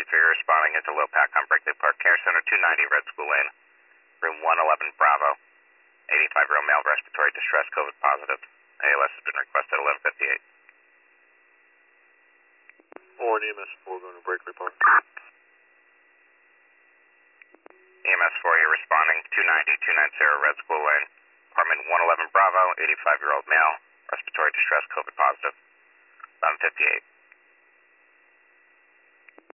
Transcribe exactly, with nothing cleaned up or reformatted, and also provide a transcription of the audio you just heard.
three responding into Low Pack on Berkeley Park Care Center, two ninety Red School Lane, room one eleven Bravo, eighty-five-year-old male, respiratory distress, COVID positive. A L S has been requested eleven fifty-eight. Or E M S four going to Berkeley Park. E M S four, you're responding, two ninety, two ninety Red School Lane, apartment one eleven Bravo, eighty-five-year-old male, respiratory distress, COVID positive, eleven fifty-eight.